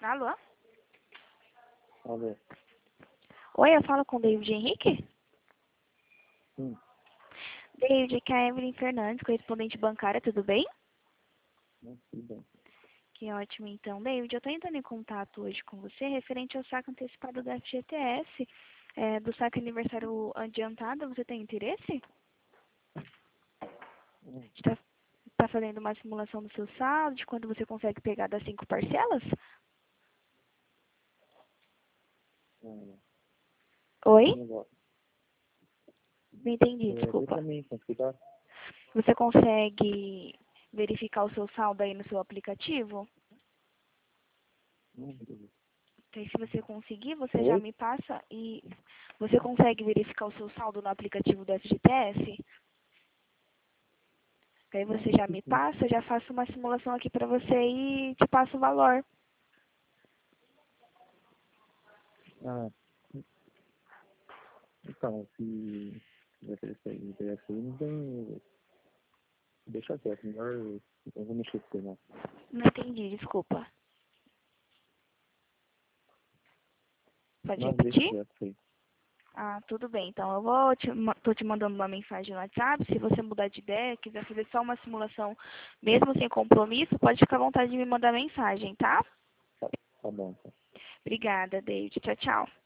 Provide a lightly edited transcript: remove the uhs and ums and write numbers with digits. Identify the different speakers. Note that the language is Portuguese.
Speaker 1: Alô?
Speaker 2: Alô?
Speaker 1: Oi, eu falo com o David Henrique?
Speaker 2: Sim.
Speaker 1: David, aqui é a Evelyn Fernandes, correspondente bancária, tudo bem?
Speaker 2: Tudo bem.
Speaker 1: Que ótimo, então. David, eu estou entrando em contato hoje com você referente ao saque antecipado da FGTS, do saque aniversário adiantado. Você tem interesse? Está fazendo uma simulação do seu saldo, de quando você consegue pegar das 5 parcelas? Oi?
Speaker 2: Negócio.
Speaker 1: Não entendi,
Speaker 2: Vê
Speaker 1: desculpa.
Speaker 2: pra mim, como ficar?
Speaker 1: Você consegue verificar o seu saldo aí no seu aplicativo?
Speaker 2: Beleza.
Speaker 1: Então, se você conseguir, você já
Speaker 2: Oi?
Speaker 1: me passa e você consegue verificar o seu saldo no aplicativo do FGTS? Aí você já me
Speaker 2: Sim.
Speaker 1: passa, eu já faço uma simulação aqui para você e te passo o valor.
Speaker 2: Ah, então, se tivesse aí, não tem... Deixa quieto, melhor eu vou mexer com você, não.
Speaker 1: Não entendi, desculpa. Pode
Speaker 2: Não, deixa
Speaker 1: repetir?
Speaker 2: quieto isso aí.
Speaker 1: Ah, tudo bem. Então, tô te mandando uma mensagem no WhatsApp. Se você mudar de ideia, quiser fazer só uma simulação, mesmo sem compromisso, pode ficar à vontade de me mandar mensagem, tá?
Speaker 2: Tá bom, tá.
Speaker 1: Obrigada, David. Tchau, tchau.